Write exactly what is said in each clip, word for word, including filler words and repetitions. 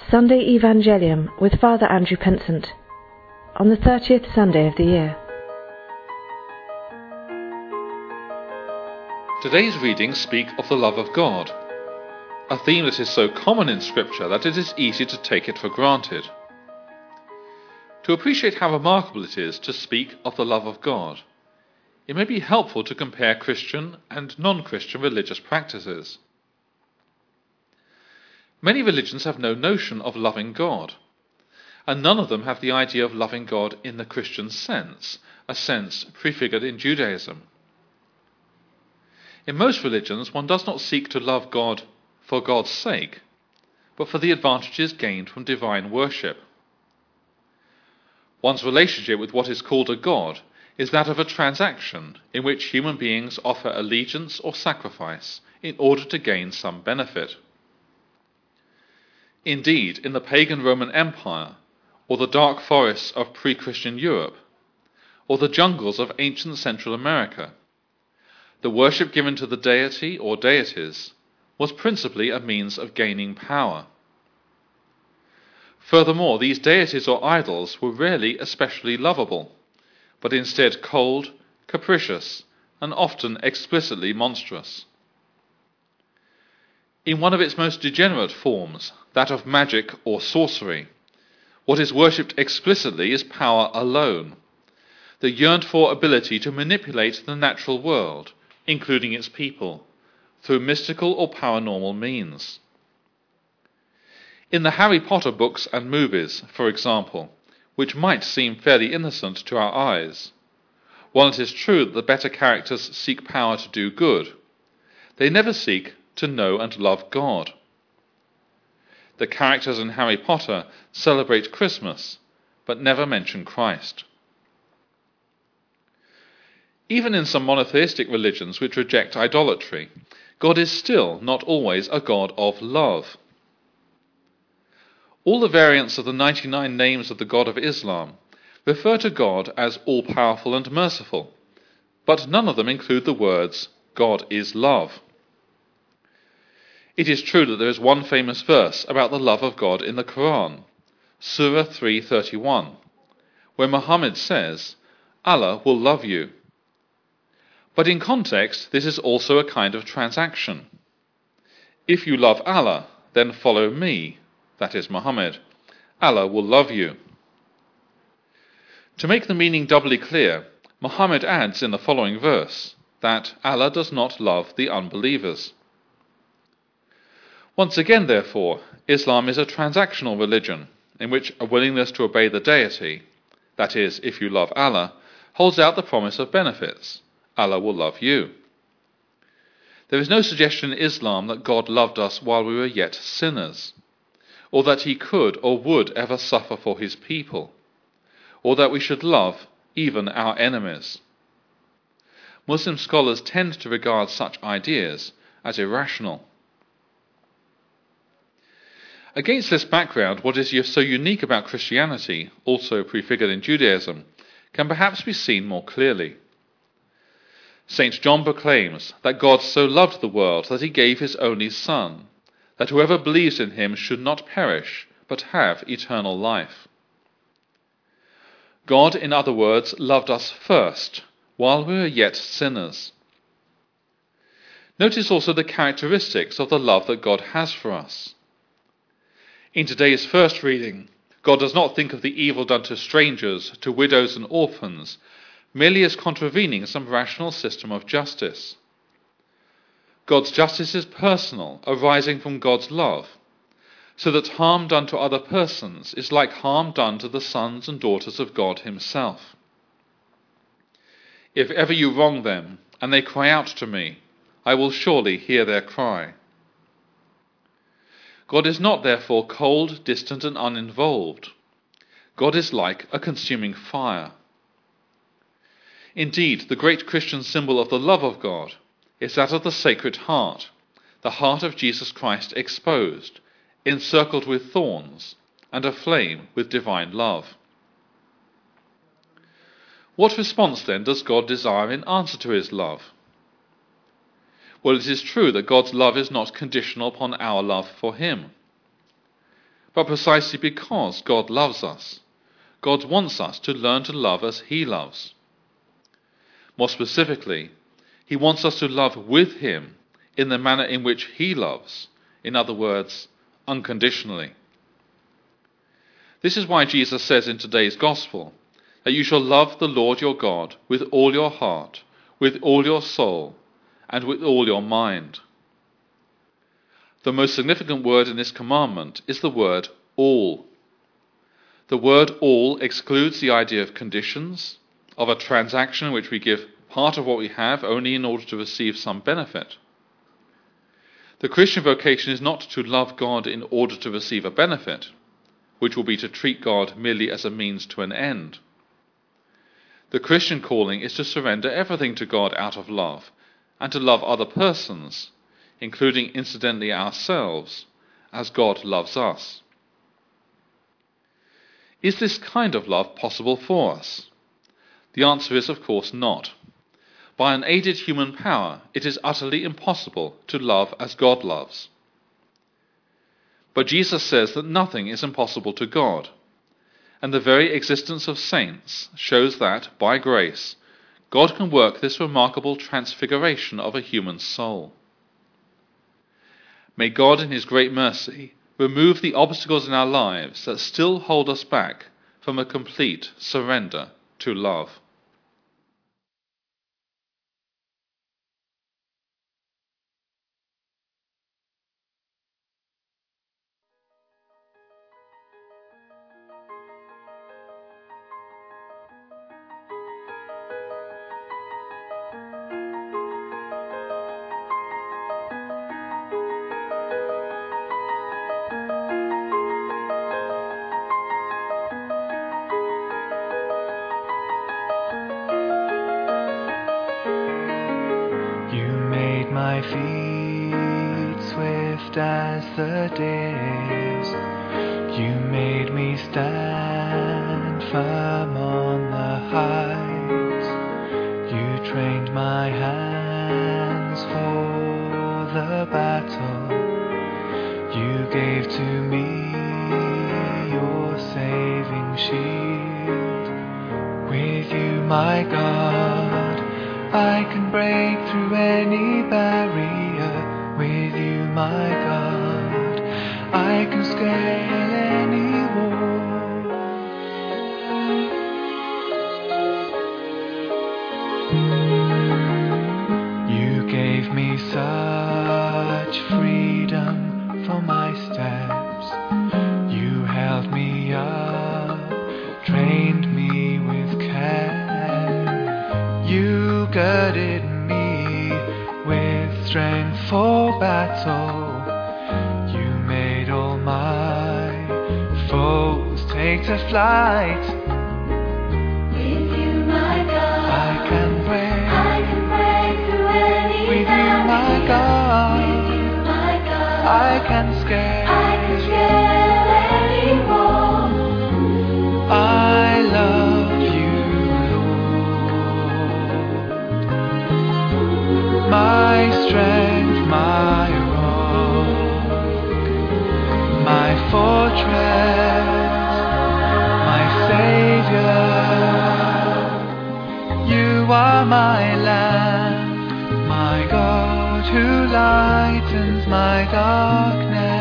Sunday Evangelium with Father Andrew Pensant on the thirtieth Sunday of the year. Today's readings speak of the love of God, a theme that is so common in Scripture that it is easy to take it for granted. To appreciate how remarkable it is to speak of the love of God, it may be helpful to compare Christian and non-Christian religious practices. Many religions have no notion of loving God, and none of them have the idea of loving God in the Christian sense, a sense prefigured in Judaism. In most religions, one does not seek to love God for God's sake, but for the advantages gained from divine worship. One's relationship with what is called a God is that of a transaction in which human beings offer allegiance or sacrifice in order to gain some benefit. Indeed, in the pagan Roman Empire, or the dark forests of pre-Christian Europe, or the jungles of ancient Central America, the worship given to the deity or deities was principally a means of gaining power. Furthermore, these deities or idols were rarely especially lovable, but instead cold, capricious, and often explicitly monstrous. In one of its most degenerate forms, that of magic or sorcery, what is worshipped explicitly is power alone, the yearned-for ability to manipulate the natural world, including its people, through mystical or paranormal means. In the Harry Potter books and movies, for example, which might seem fairly innocent to our eyes, while it is true that the better characters seek power to do good, they never seek to know and love God. The characters in Harry Potter celebrate Christmas, but never mention Christ. Even in some monotheistic religions which reject idolatry, God is still not always a God of love. All the variants of the ninety-nine names of the God of Islam refer to God as all-powerful and merciful, but none of them include the words, God is love. It is true that there is one famous verse about the love of God in the Quran, Surah three thirty-one, where Muhammad says, Allah will love you. But in context, this is also a kind of transaction. If you love Allah, then follow me, that is Muhammad. Allah will love you. To make the meaning doubly clear, Muhammad adds in the following verse that Allah does not love the unbelievers. Once again, therefore, Islam is a transactional religion in which a willingness to obey the deity, that is, if you love Allah, holds out the promise of benefits. Allah will love you. There is no suggestion in Islam that God loved us while we were yet sinners, or that he could or would ever suffer for his people, or that we should love even our enemies. Muslim scholars tend to regard such ideas as irrational. Against this background, what is so unique about Christianity, also prefigured in Judaism, can perhaps be seen more clearly. Saint John proclaims that God so loved the world that he gave his only Son, that whoever believes in him should not perish, but have eternal life. God, in other words, loved us first, while we were yet sinners. Notice also the characteristics of the love that God has for us. In today's first reading, God does not think of the evil done to strangers, to widows and orphans, merely as contravening some rational system of justice. God's justice is personal, arising from God's love, so that harm done to other persons is like harm done to the sons and daughters of God himself. If ever you wrong them, and they cry out to me, I will surely hear their cry. God is not therefore cold, distant, and uninvolved. God is like a consuming fire. Indeed, the great Christian symbol of the love of God is that of the Sacred Heart, the heart of Jesus Christ exposed, encircled with thorns, and aflame with divine love. What response then does God desire in answer to his love? Well, it is true that God's love is not conditional upon our love for him. but precisely because God loves us. God wants us to learn to love as he loves. More specifically, he wants us to love with him in the manner in which he loves, in other words, unconditionally. This is why Jesus says in today's Gospel that you shall love the Lord your God with all your heart, with all your soul, and with all your mind. The most significant word in this commandment is the word all. The word all excludes the idea of conditions, of a transaction in which we give part of what we have only in order to receive some benefit. The Christian vocation is not to love God in order to receive a benefit, which will be to treat God merely as a means to an end. The Christian calling is to surrender everything to God out of love, and to love other persons, including incidentally ourselves, as God loves us. Is this kind of love possible for us? The answer is, of course, not. By unaided human power, it is utterly impossible to love as God loves. But Jesus says that nothing is impossible to God, and the very existence of saints shows that, by grace, God can work this remarkable transfiguration of a human soul. May God, in his great mercy, remove the obstacles in our lives that still hold us back from a complete surrender to love. My feet swift as the deer's, you made me stand firm on the heights. You trained my hands for the battle. You gave to me your saving shield. With you, my God, I can break through any barrier. With you, my God, I can scale any wall. You gave me such freedom for my steps. You held me up, trained me with care. You girded me with strength for battle. You made all my foes take to flight. With you, my God, I can break, I can break through any with you, my God, With you, my God, I can scale, I can scale any wall. I love you, Lord, my strength, my rock, my fortress, my Savior. You are my lamp, my God, who lightens my darkness.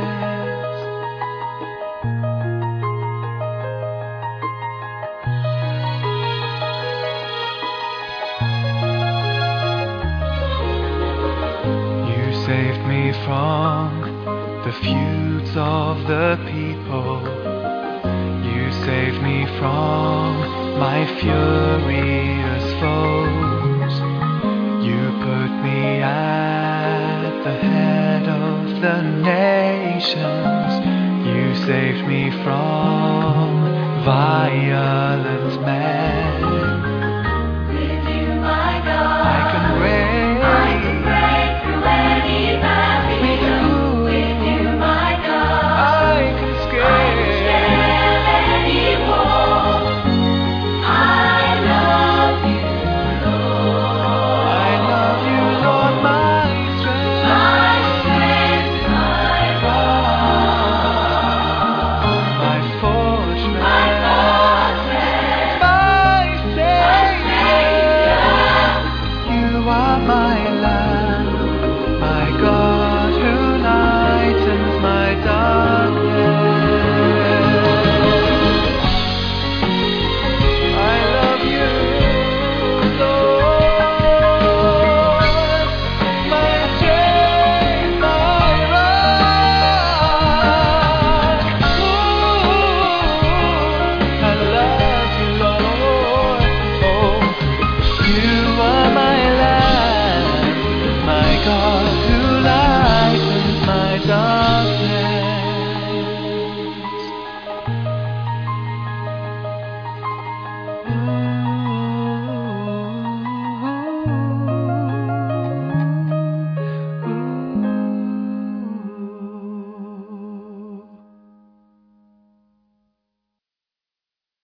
You saved me from the feuds of the people. You saved me from my furious foes. You put me at the head of the nations. You saved me from violent men.